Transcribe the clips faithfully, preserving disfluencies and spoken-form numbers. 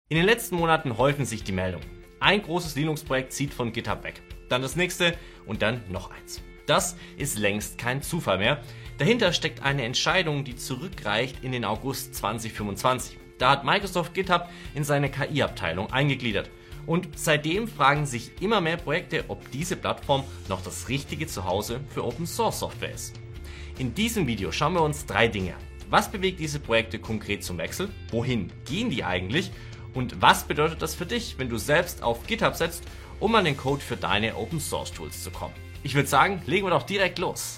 In den letzten Monaten häufen sich die Meldungen. Ein großes Linux-Projekt zieht von GitHub weg, dann das nächste und dann noch eins. Das ist längst kein Zufall mehr. Dahinter steckt eine Entscheidung, die zurückreicht in den August zwanzig fünfundzwanzig. Da hat Microsoft GitHub in seine K I-Abteilung eingegliedert. Und seitdem fragen sich immer mehr Projekte, ob diese Plattform noch das richtige Zuhause für Open-Source-Software ist. In diesem Video schauen wir uns drei Dinge an. Was bewegt diese Projekte konkret zum Wechsel? Wohin gehen die eigentlich? Und was bedeutet das für dich, wenn du selbst auf GitHub setzt, um an den Code für deine Open-Source-Tools zu kommen? Ich würde sagen, legen wir doch direkt los.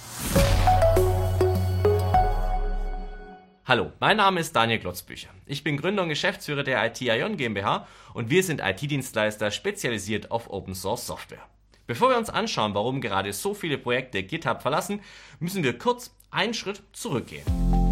Hallo, mein Name ist Daniel Glotzbücher. Ich bin Gründer und Geschäftsführer der I T Ion GmbH und wir sind I T-Dienstleister spezialisiert auf Open-Source-Software. Bevor wir uns anschauen, warum gerade so viele Projekte GitHub verlassen, müssen wir kurz einen Schritt zurückgehen.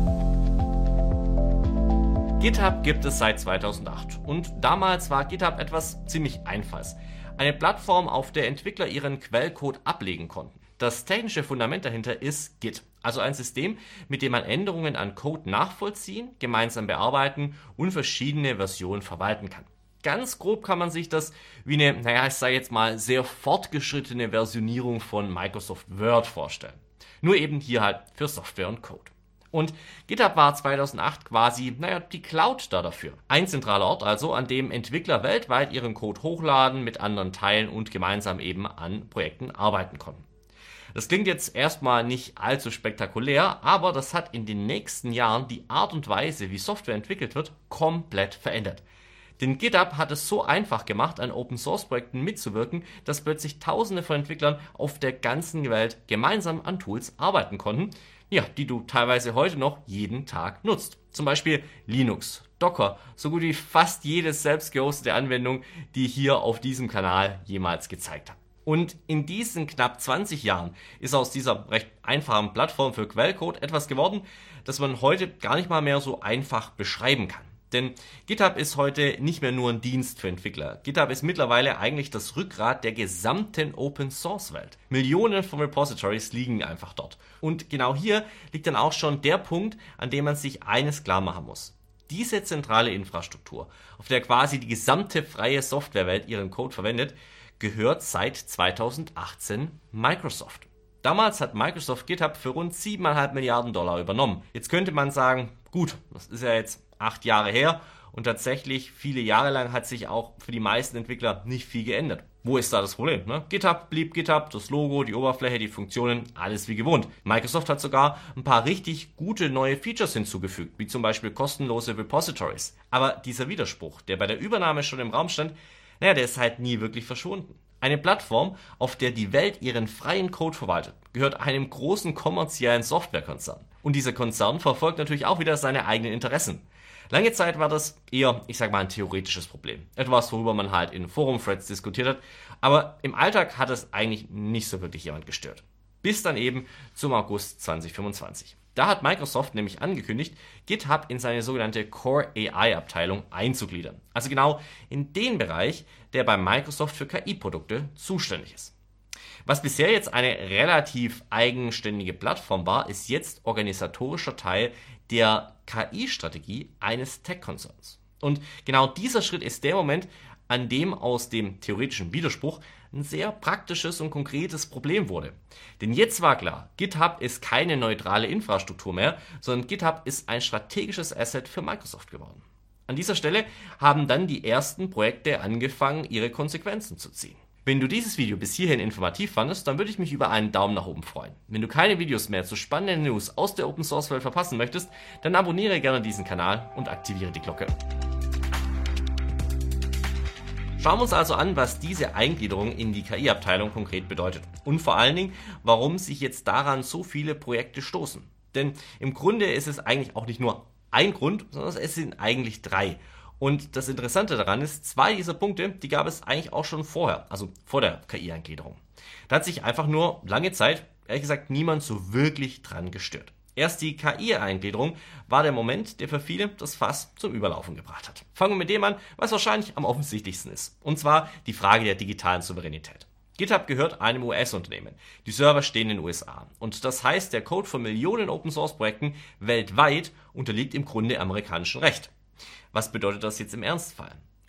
GitHub gibt es seit zweitausendacht und damals war GitHub etwas ziemlich Einfaches. Eine Plattform, auf der Entwickler ihren Quellcode ablegen konnten. Das technische Fundament dahinter ist Git, also ein System, mit dem man Änderungen an Code nachvollziehen, gemeinsam bearbeiten und verschiedene Versionen verwalten kann. Ganz grob kann man sich das wie eine, naja, ich sage jetzt mal, sehr fortgeschrittene Versionierung von Microsoft Word vorstellen. Nur eben hier halt für Software und Code. Und GitHub war zweitausendacht quasi, naja, die Cloud da dafür. Ein zentraler Ort also, an dem Entwickler weltweit ihren Code hochladen, mit anderen teilen und gemeinsam eben an Projekten arbeiten konnten. Das klingt jetzt erstmal nicht allzu spektakulär, aber das hat in den nächsten Jahren die Art und Weise, wie Software entwickelt wird, komplett verändert. Denn GitHub hat es so einfach gemacht, an Open-Source-Projekten mitzuwirken, dass plötzlich Tausende von Entwicklern auf der ganzen Welt gemeinsam an Tools arbeiten konnten, ja, die du teilweise heute noch jeden Tag nutzt. Zum Beispiel Linux, Docker, so gut wie fast jede selbst gehostete Anwendung, die ich hier auf diesem Kanal jemals gezeigt habe. Und in diesen knapp zwanzig Jahren ist aus dieser recht einfachen Plattform für Quellcode etwas geworden, das man heute gar nicht mal mehr so einfach beschreiben kann. Denn GitHub ist heute nicht mehr nur ein Dienst für Entwickler. GitHub ist mittlerweile eigentlich das Rückgrat der gesamten Open-Source-Welt. Millionen von Repositories liegen einfach dort. Und genau hier liegt dann auch schon der Punkt, an dem man sich eines klar machen muss. Diese zentrale Infrastruktur, auf der quasi die gesamte freie Softwarewelt ihren Code verwendet, gehört seit zweitausendachtzehn Microsoft. Damals hat Microsoft GitHub für rund sieben Komma fünf Milliarden Dollar übernommen. Jetzt könnte man sagen, gut, das ist ja jetzt acht Jahre her und tatsächlich viele Jahre lang hat sich auch für die meisten Entwickler nicht viel geändert. Wo ist da das Problem? Ne? GitHub blieb GitHub, das Logo, die Oberfläche, die Funktionen, alles wie gewohnt. Microsoft hat sogar ein paar richtig gute neue Features hinzugefügt, wie zum Beispiel kostenlose Repositories. Aber dieser Widerspruch, der bei der Übernahme schon im Raum stand, naja, der ist halt nie wirklich verschwunden. Eine Plattform, auf der die Welt ihren freien Code verwaltet, gehört einem großen kommerziellen Softwarekonzern. Und dieser Konzern verfolgt natürlich auch wieder seine eigenen Interessen. Lange Zeit war das eher, ich sag mal, ein theoretisches Problem. Etwas, worüber man halt in Forum-Threads diskutiert hat. Aber im Alltag hat es eigentlich nicht so wirklich jemand gestört. Bis dann eben zum August zwanzig fünfundzwanzig. Da hat Microsoft nämlich angekündigt, GitHub in seine sogenannte Core A I-Abteilung einzugliedern. Also genau in den Bereich, der bei Microsoft für K I-Produkte zuständig ist. Was bisher jetzt eine relativ eigenständige Plattform war, ist jetzt organisatorischer Teil der K I-Strategie eines Tech-Konzerns. Und genau dieser Schritt ist der Moment, an dem aus dem theoretischen Widerspruch ein sehr praktisches und konkretes Problem wurde. Denn jetzt war klar, GitHub ist keine neutrale Infrastruktur mehr, sondern GitHub ist ein strategisches Asset für Microsoft geworden. An dieser Stelle haben dann die ersten Projekte angefangen, ihre Konsequenzen zu ziehen. Wenn du dieses Video bis hierhin informativ fandest, dann würde ich mich über einen Daumen nach oben freuen. Wenn du keine Videos mehr zu spannenden News aus der Open-Source-Welt verpassen möchtest, dann abonniere gerne diesen Kanal und aktiviere die Glocke. Schauen wir uns also an, was diese Eingliederung in die K I-Abteilung konkret bedeutet. Und vor allen Dingen, warum sich jetzt daran so viele Projekte stoßen. Denn im Grunde ist es eigentlich auch nicht nur ein Grund, sondern es sind eigentlich drei. Und das Interessante daran ist, zwei dieser Punkte, die gab es eigentlich auch schon vorher, also vor der K I-Eingliederung. Da hat sich einfach nur lange Zeit, ehrlich gesagt, niemand so wirklich dran gestört. Erst die K I-Eingliederung war der Moment, der für viele das Fass zum Überlaufen gebracht hat. Fangen wir mit dem an, was wahrscheinlich am offensichtlichsten ist. Und zwar die Frage der digitalen Souveränität. GitHub gehört einem U S-Unternehmen. Die Server stehen in den U S A. Und das heißt, der Code von Millionen Open-Source-Projekten weltweit unterliegt im Grunde amerikanischem Recht. Was bedeutet das jetzt im Ernstfall?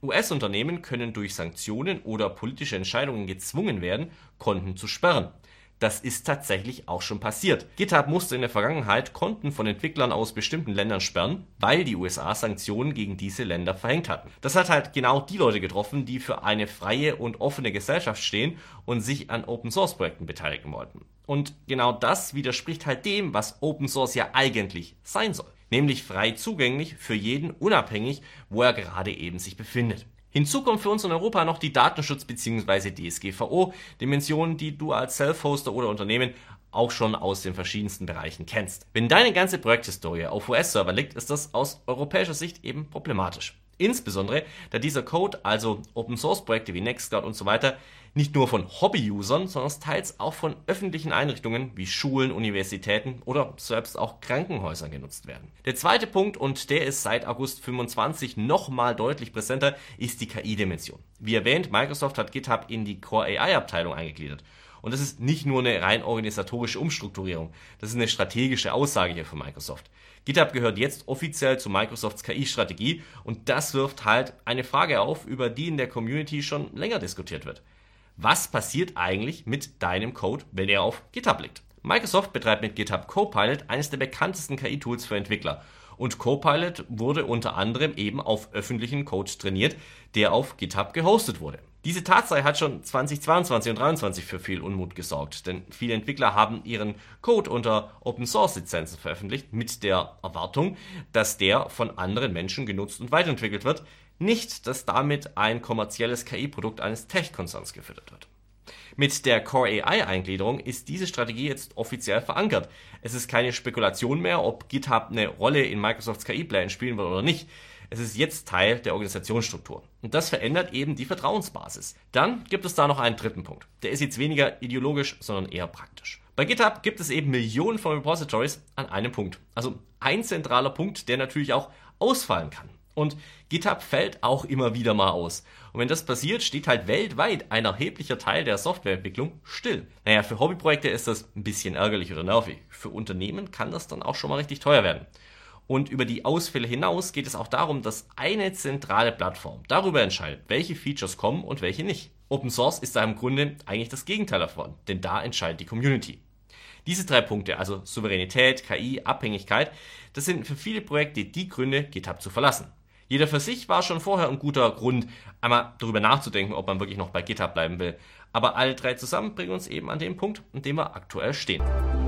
U S-Unternehmen können durch Sanktionen oder politische Entscheidungen gezwungen werden, Konten zu sperren. Das ist tatsächlich auch schon passiert. GitHub musste in der Vergangenheit Konten von Entwicklern aus bestimmten Ländern sperren, weil die U S A Sanktionen gegen diese Länder verhängt hatten. Das hat halt genau die Leute getroffen, die für eine freie und offene Gesellschaft stehen und sich an Open-Source-Projekten beteiligen wollten. Und genau das widerspricht halt dem, was Open Source ja eigentlich sein soll. Nämlich frei zugänglich für jeden, unabhängig, wo er gerade eben sich befindet. Hinzu kommt für uns in Europa noch die Datenschutz- bzw. D S G V O-Dimension, die du als Self-Hoster oder Unternehmen auch schon aus den verschiedensten Bereichen kennst. Wenn deine ganze Projekthistorie auf U S-Server liegt, ist das aus europäischer Sicht eben problematisch. Insbesondere, da dieser Code, also Open-Source-Projekte wie Nextcloud und so weiter, nicht nur von Hobby-Usern, sondern teils auch von öffentlichen Einrichtungen wie Schulen, Universitäten oder selbst auch Krankenhäusern genutzt werden. Der zweite Punkt, und der ist seit August fünfundzwanzig nochmal deutlich präsenter, ist die K I-Dimension. Wie erwähnt, Microsoft hat GitHub in die Core A I-Abteilung eingegliedert. Und das ist nicht nur eine rein organisatorische Umstrukturierung, das ist eine strategische Aussage hier von Microsoft. GitHub gehört jetzt offiziell zu Microsofts K I-Strategie und das wirft halt eine Frage auf, über die in der Community schon länger diskutiert wird. Was passiert eigentlich mit deinem Code, wenn er auf GitHub liegt? Microsoft betreibt mit GitHub Copilot eines der bekanntesten K I-Tools für Entwickler. Und Copilot wurde unter anderem eben auf öffentlichen Code trainiert, der auf GitHub gehostet wurde. Diese Tatsache hat schon zweitausendzweiundzwanzig und zweitausenddreiundzwanzig für viel Unmut gesorgt, denn viele Entwickler haben ihren Code unter Open-Source-Lizenzen veröffentlicht, mit der Erwartung, dass der von anderen Menschen genutzt und weiterentwickelt wird, nicht, dass damit ein kommerzielles K I-Produkt eines Tech-Konzerns gefüttert wird. Mit der Core A I-Eingliederung ist diese Strategie jetzt offiziell verankert. Es ist keine Spekulation mehr, ob GitHub eine Rolle in Microsofts K I-Plänen spielen wird oder nicht. Es ist jetzt Teil der Organisationsstruktur. Und das verändert eben die Vertrauensbasis. Dann gibt es da noch einen dritten Punkt. Der ist jetzt weniger ideologisch, sondern eher praktisch. Bei GitHub gibt es eben Millionen von Repositories an einem Punkt. Also ein zentraler Punkt, der natürlich auch ausfallen kann. Und GitHub fällt auch immer wieder mal aus. Und wenn das passiert, steht halt weltweit ein erheblicher Teil der Softwareentwicklung still. Naja, für Hobbyprojekte ist das ein bisschen ärgerlich oder nervig. Für Unternehmen kann das dann auch schon mal richtig teuer werden. Und über die Ausfälle hinaus geht es auch darum, dass eine zentrale Plattform darüber entscheidet, welche Features kommen und welche nicht. Open Source ist da im Grunde eigentlich das Gegenteil davon, denn da entscheidet die Community. Diese drei Punkte, also Souveränität, K I, Abhängigkeit, das sind für viele Projekte die Gründe, GitHub zu verlassen. Jeder für sich war schon vorher ein guter Grund, einmal darüber nachzudenken, ob man wirklich noch bei GitHub bleiben will. Aber alle drei zusammen bringen uns eben an den Punkt, an dem wir aktuell stehen.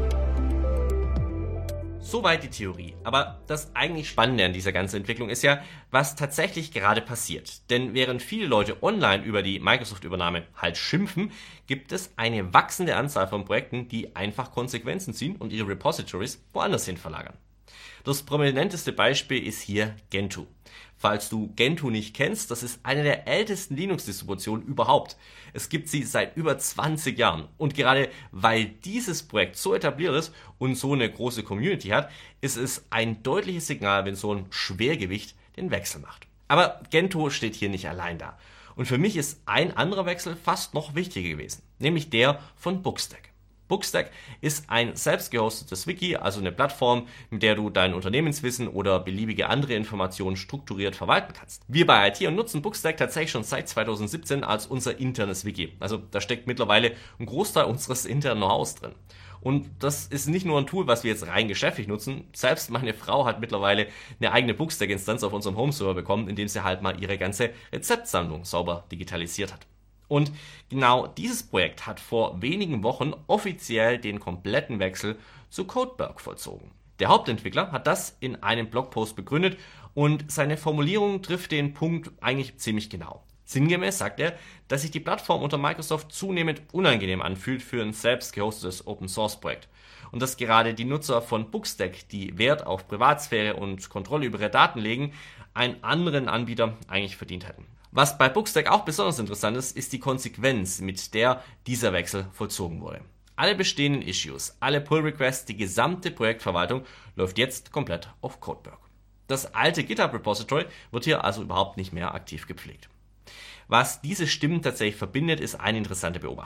Soweit die Theorie. Aber das eigentlich Spannende an dieser ganzen Entwicklung ist ja, was tatsächlich gerade passiert. Denn während viele Leute online über die Microsoft-Übernahme halt schimpfen, gibt es eine wachsende Anzahl von Projekten, die einfach Konsequenzen ziehen und ihre Repositories woanders hin verlagern. Das prominenteste Beispiel ist hier Gentoo. Falls du Gentoo nicht kennst, das ist eine der ältesten Linux-Distributionen überhaupt. Es gibt sie seit über zwanzig Jahren. Und gerade weil dieses Projekt so etabliert ist und so eine große Community hat, ist es ein deutliches Signal, wenn so ein Schwergewicht den Wechsel macht. Aber Gentoo steht hier nicht allein da. Und für mich ist ein anderer Wechsel fast noch wichtiger gewesen, nämlich der von Bookstack. Bookstack ist ein selbst gehostetes Wiki, also eine Plattform, mit der du dein Unternehmenswissen oder beliebige andere Informationen strukturiert verwalten kannst. Wir bei I T nutzen Bookstack tatsächlich schon seit zweitausendsiebzehn als unser internes Wiki. Also da steckt mittlerweile ein Großteil unseres internen Know-hows drin. Und das ist nicht nur ein Tool, was wir jetzt rein geschäftlich nutzen. Selbst meine Frau hat mittlerweile eine eigene Bookstack-Instanz auf unserem Home-Server bekommen, indem sie halt mal ihre ganze Rezeptsammlung sauber digitalisiert hat. Und genau dieses Projekt hat vor wenigen Wochen offiziell den kompletten Wechsel zu Codeberg vollzogen. Der Hauptentwickler hat das in einem Blogpost begründet und seine Formulierung trifft den Punkt eigentlich ziemlich genau. Sinngemäß sagt er, dass sich die Plattform unter Microsoft zunehmend unangenehm anfühlt für ein selbst gehostetes Open-Source-Projekt. Und dass gerade die Nutzer von Bookstack, die Wert auf Privatsphäre und Kontrolle über ihre Daten legen, einen anderen Anbieter eigentlich verdient hätten. Was bei Bookstack auch besonders interessant ist, ist die Konsequenz, mit der dieser Wechsel vollzogen wurde. Alle bestehenden Issues, alle Pull-Requests, die gesamte Projektverwaltung läuft jetzt komplett auf Codeberg. Das alte GitHub-Repository wird hier also überhaupt nicht mehr aktiv gepflegt. Was diese Stimmen tatsächlich verbindet, ist eine interessante Beobachtung.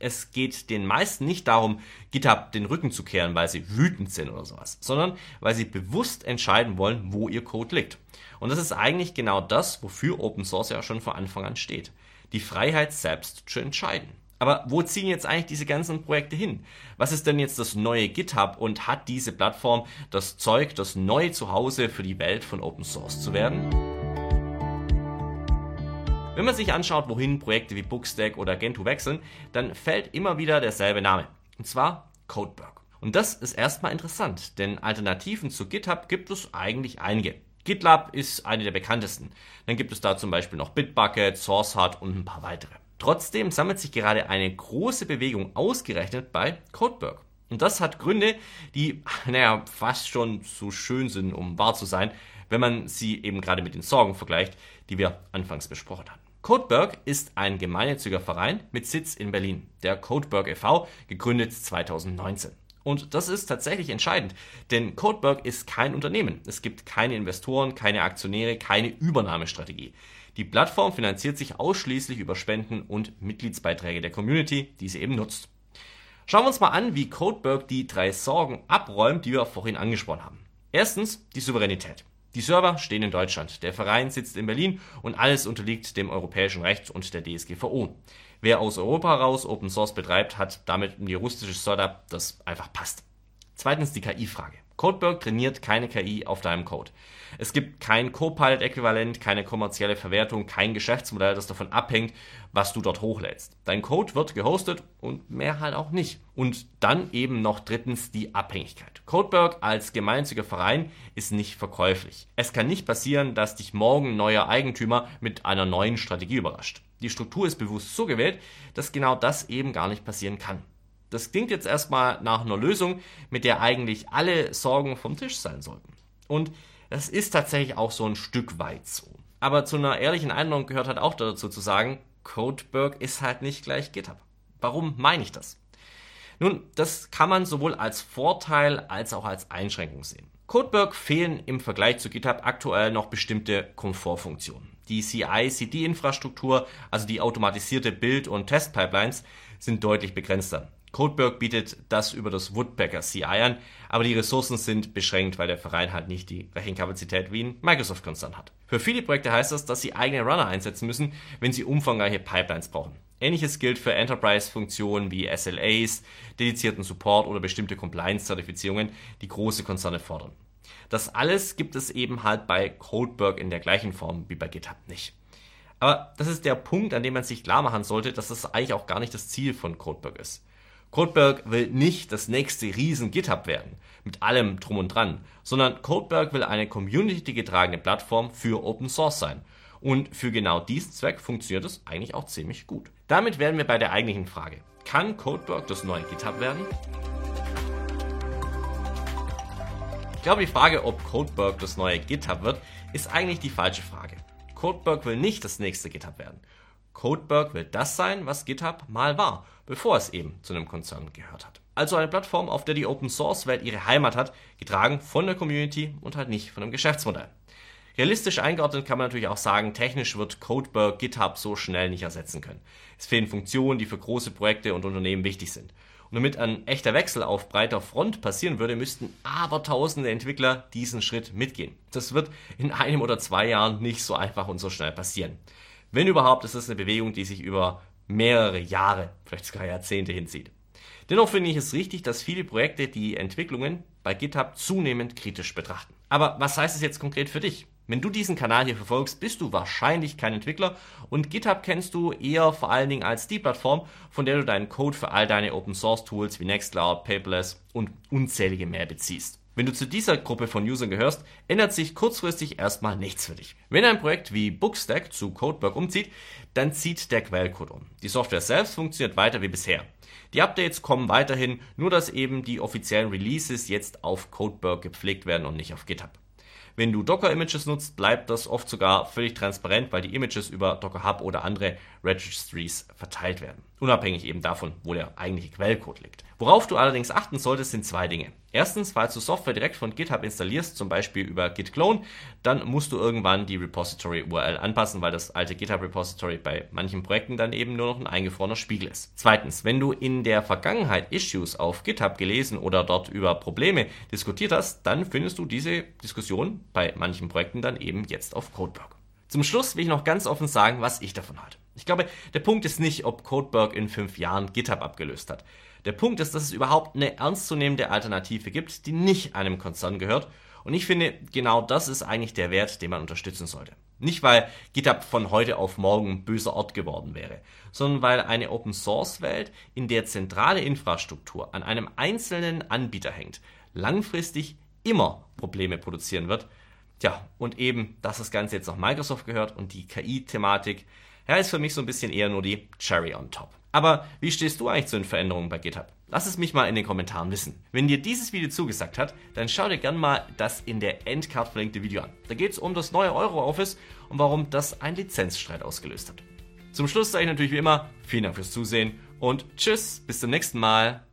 Es geht den meisten nicht darum, GitHub den Rücken zu kehren, weil sie wütend sind oder sowas, sondern weil sie bewusst entscheiden wollen, wo ihr Code liegt. Und das ist eigentlich genau das, wofür Open Source ja schon von Anfang an steht. Die Freiheit, selbst zu entscheiden. Aber wo ziehen jetzt eigentlich diese ganzen Projekte hin? Was ist denn jetzt das neue GitHub und hat diese Plattform das Zeug, das neue Zuhause für die Welt von Open Source zu werden? Wenn man sich anschaut, wohin Projekte wie Bookstack oder Gentoo wechseln, dann fällt immer wieder derselbe Name. Und zwar Codeberg. Und das ist erstmal interessant, denn Alternativen zu GitHub gibt es eigentlich einige. GitLab ist eine der bekanntesten. Dann gibt es da zum Beispiel noch Bitbucket, SourceHut und ein paar weitere. Trotzdem sammelt sich gerade eine große Bewegung ausgerechnet bei Codeberg. Und das hat Gründe, die, naja, fast schon zu schön sind, um wahr zu sein, wenn man sie eben gerade mit den Sorgen vergleicht, die wir anfangs besprochen hatten. Codeberg ist ein gemeinnütziger Verein mit Sitz in Berlin, der Codeberg e V, gegründet zweitausendneunzehn. Und das ist tatsächlich entscheidend, denn Codeberg ist kein Unternehmen. Es gibt keine Investoren, keine Aktionäre, keine Übernahmestrategie. Die Plattform finanziert sich ausschließlich über Spenden und Mitgliedsbeiträge der Community, die sie eben nutzt. Schauen wir uns mal an, wie Codeberg die drei Sorgen abräumt, die wir vorhin angesprochen haben. Erstens die Souveränität. Die Server stehen in Deutschland, der Verein sitzt in Berlin und alles unterliegt dem europäischen Recht und der D S G V O. Wer aus Europa heraus Open Source betreibt, hat damit ein juristisches Setup, das einfach passt. Zweitens die K I-Frage. Codeberg trainiert keine K I auf deinem Code. Es gibt kein Copilot-Äquivalent, keine kommerzielle Verwertung, kein Geschäftsmodell, das davon abhängt, was du dort hochlädst. Dein Code wird gehostet und mehr halt auch nicht. Und dann eben noch drittens die Abhängigkeit. Codeberg als gemeinnütziger Verein ist nicht verkäuflich. Es kann nicht passieren, dass dich morgen ein neuer Eigentümer mit einer neuen Strategie überrascht. Die Struktur ist bewusst so gewählt, dass genau das eben gar nicht passieren kann. Das klingt jetzt erstmal nach einer Lösung, mit der eigentlich alle Sorgen vom Tisch sein sollten. Und das ist tatsächlich auch so ein Stück weit so. Aber zu einer ehrlichen Einladung gehört halt auch dazu zu sagen, Codeberg ist halt nicht gleich GitHub. Warum meine ich das? Nun, das kann man sowohl als Vorteil als auch als Einschränkung sehen. Codeberg fehlen im Vergleich zu GitHub aktuell noch bestimmte Komfortfunktionen. Die C I C D-Infrastruktur, also die automatisierte Build- und Testpipelines, sind deutlich begrenzter. Codeberg bietet das über das Woodpecker C I an, aber die Ressourcen sind beschränkt, weil der Verein halt nicht die Rechenkapazität wie ein Microsoft-Konzern hat. Für viele Projekte heißt das, dass sie eigene Runner einsetzen müssen, wenn sie umfangreiche Pipelines brauchen. Ähnliches gilt für Enterprise-Funktionen wie S L As, dedizierten Support oder bestimmte Compliance-Zertifizierungen, die große Konzerne fordern. Das alles gibt es eben halt bei Codeberg in der gleichen Form wie bei GitHub nicht. Aber das ist der Punkt, an dem man sich klar machen sollte, dass das eigentlich auch gar nicht das Ziel von Codeberg ist. Codeberg will nicht das nächste riesen GitHub werden, mit allem drum und dran, sondern Codeberg will eine community-getragene Plattform für Open Source sein. Und für genau diesen Zweck funktioniert es eigentlich auch ziemlich gut. Damit wären wir bei der eigentlichen Frage. Kann Codeberg das neue GitHub werden? Ich glaube, die Frage, ob Codeberg das neue GitHub wird, ist eigentlich die falsche Frage. Codeberg will nicht das nächste GitHub werden. Codeberg will das sein, was GitHub mal war, bevor es eben zu einem Konzern gehört hat. Also eine Plattform, auf der die Open-Source-Welt ihre Heimat hat, getragen von der Community und halt nicht von einem Geschäftsmodell. Realistisch eingeordnet kann man natürlich auch sagen, technisch wird Codeberg GitHub so schnell nicht ersetzen können. Es fehlen Funktionen, die für große Projekte und Unternehmen wichtig sind. Und damit ein echter Wechsel auf breiter Front passieren würde, müssten abertausende Entwickler diesen Schritt mitgehen. Das wird in einem oder zwei Jahren nicht so einfach und so schnell passieren. Wenn überhaupt, ist es eine Bewegung, die sich über mehrere Jahre, vielleicht sogar Jahrzehnte hinzieht. Dennoch finde ich es richtig, dass viele Projekte die Entwicklungen bei GitHub zunehmend kritisch betrachten. Aber was heißt es jetzt konkret für dich? Wenn du diesen Kanal hier verfolgst, bist du wahrscheinlich kein Entwickler und GitHub kennst du eher vor allen Dingen als die Plattform, von der du deinen Code für all deine Open-Source-Tools wie Nextcloud, Paperless und unzählige mehr beziehst. Wenn du zu dieser Gruppe von Usern gehörst, ändert sich kurzfristig erstmal nichts für dich. Wenn ein Projekt wie Bookstack zu Codeberg umzieht, dann zieht der Quellcode um. Die Software selbst funktioniert weiter wie bisher. Die Updates kommen weiterhin, nur dass eben die offiziellen Releases jetzt auf Codeberg gepflegt werden und nicht auf GitHub. Wenn du Docker-Images nutzt, bleibt das oft sogar völlig transparent, weil die Images über Docker Hub oder andere Registries verteilt werden. Unabhängig eben davon, wo der eigentliche Quellcode liegt. Worauf du allerdings achten solltest, sind zwei Dinge. Erstens, falls du Software direkt von GitHub installierst, zum Beispiel über Git Clone, dann musst du irgendwann die Repository-U R L anpassen, weil das alte GitHub-Repository bei manchen Projekten dann eben nur noch ein eingefrorener Spiegel ist. Zweitens, wenn du in der Vergangenheit Issues auf GitHub gelesen oder dort über Probleme diskutiert hast, dann findest du diese Diskussion bei manchen Projekten dann eben jetzt auf Codeberg. Zum Schluss will ich noch ganz offen sagen, was ich davon halte. Ich glaube, der Punkt ist nicht, ob Codeberg in fünf Jahren GitHub abgelöst hat. Der Punkt ist, dass es überhaupt eine ernstzunehmende Alternative gibt, die nicht einem Konzern gehört. Und ich finde, genau das ist eigentlich der Wert, den man unterstützen sollte. Nicht, weil GitHub von heute auf morgen ein böser Ort geworden wäre, sondern weil eine Open-Source-Welt, in der zentrale Infrastruktur an einem einzelnen Anbieter hängt, langfristig immer Probleme produzieren wird. Tja, und eben, dass das Ganze jetzt noch Microsoft gehört und die K I-Thematik, ja, ist für mich so ein bisschen eher nur die Cherry on top. Aber wie stehst du eigentlich zu den Veränderungen bei GitHub? Lass es mich mal in den Kommentaren wissen. Wenn dir dieses Video zugesagt hat, dann schau dir gerne mal das in der Endcard verlinkte Video an. Da geht es um das neue EuroOffice und warum das einen Lizenzstreit ausgelöst hat. Zum Schluss sage ich natürlich wie immer, vielen Dank fürs Zusehen und tschüss, bis zum nächsten Mal.